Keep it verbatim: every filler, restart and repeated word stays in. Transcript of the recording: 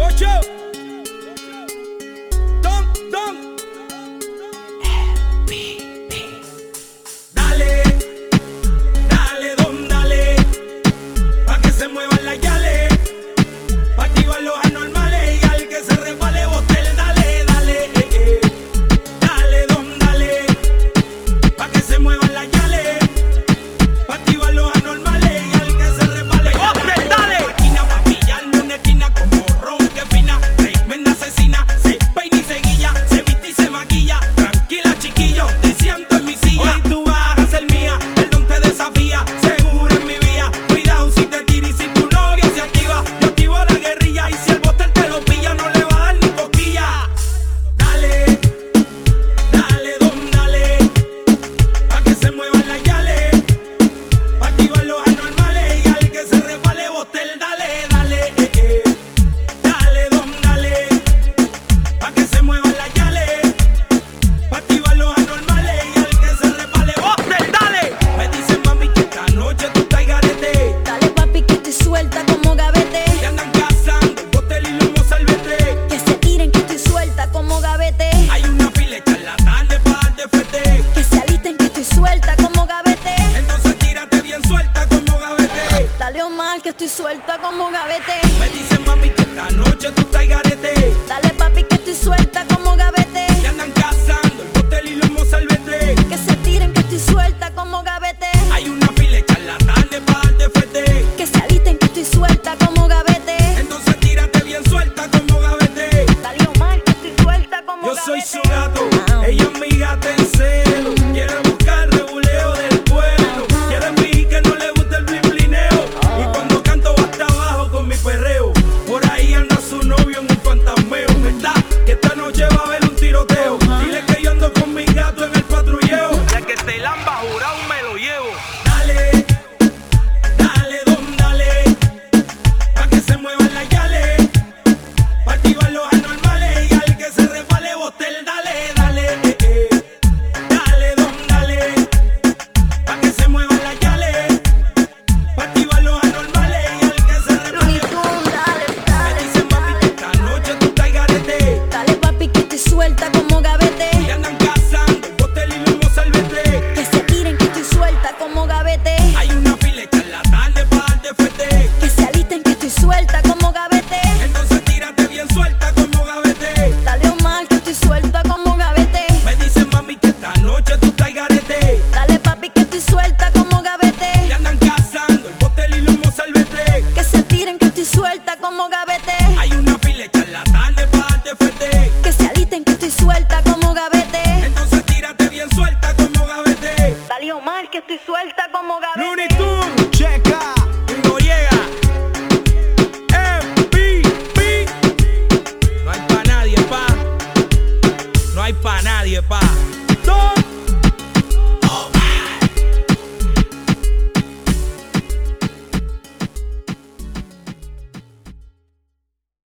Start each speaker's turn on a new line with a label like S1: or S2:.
S1: Ocho. Don, don. Dale, dale, don, dale. Pa' que se muevan las yales. Pa' activar los anormales. Y al que se resbale, botel, dale, dale. Eh, eh. Dale, don, dale. Pa' que se muevan las yales. Pa' activar los anormales. Y al que se resbale, botel, dale. Máquina pa' pillarle una esquina como ron que fina. Tremenda asesina. Se peina y se guilla. Se viste y se maquilla. Tranquila, chiquillo. Te siento en mi silla. Hoy tú vas a ser mía. El don te desafía. Seguro en mi vía. Cuidado si te tira y si tu novia se activa. Yo activo la guerrilla. Y si el botel te lo pilla, no le va a dar ni cosquilla. Dale, dale, don, dale. Pa' que se muevan las yales. Pa' activar los anormales. Y al que se resbale, botel, dale, dale. Eh, eh. Dale, don, dale. Pa' que se muevan las yales. Pa' activar los anormales. Y al que se resbale, botel, dale. Me dicen, mami, que esta noche tú estás garete.
S2: Dale papi que estoy suelta como gavete.
S1: Te andan cazando, el botel y lomo salvete.
S2: Que se tiren que estoy suelta como gavete.
S1: Hay una fila de charlatanes pa' darte fete.
S2: Que se alisten que estoy suelta como gavete.
S1: Entonces tírate bien suelta como gavete.
S2: Dale Omar que estoy suelta como gavete.
S1: Me dicen, mami, que esta noche tú estás garete.
S2: Dale papi que estoy suelta como gavete.
S1: Te andan cazando, el botel y lomo salvete.
S2: Que se tiren que estoy suelta como gavete.
S1: Hay una fila de charlatanes pa' darte fete.
S2: Que se alisten que estoy suelta como gavete.
S1: Entonces tírate bien suelta como gavete.
S2: Dale Omar que estoy suelta como
S1: Yo
S2: gavete.
S1: soy su gato, ella es mi gata en celo. Quiere buscar rebuleo del pueblo. Quiere fingir que no le gusta el blimblineo. Y cuando canto va hasta abajo con mi perreo. Por ahí anda su novio en un fantasmeo. ¿Verdad? Que esta noche va a haber un tiroteo. Dile que yo ando con mi gato en el patrulleo. Ya que te lamba jurado me lo llevo. Dale, dale, don, dale. Pa' que se muevan las yales. Pa' activar los anormales. Y al que se resbale, botel, dale, dale. Eh, eh. Dale, don, dale. Pa' que se muevan las yales. Pa' activar los anormales. Y al que se resbale,
S2: Looney Tunes, dale,
S1: me
S2: dale,
S1: dicen, papi, que esta noche tú estás garete.
S2: Dale papi que estoy suelta como gavete.
S1: Te andan cazando, el botel y lomo salvete.
S2: Que se tiren que estoy suelta como gavete.
S1: Hay una fila de charlatanes pa' darte fete.
S2: Que se alisten que estoy suelta como gavete.
S1: Entonces tírate bien suelta como gavete.
S2: Dale Omar que estoy suelta como gavete.
S1: Me dicen, mami, que esta noche tú estás garete.
S2: Dale papi que estoy suelta como gavete.
S1: Te andan cazando, el botel y lomo salvete.
S2: Que se tiren que estoy suelta como gavete.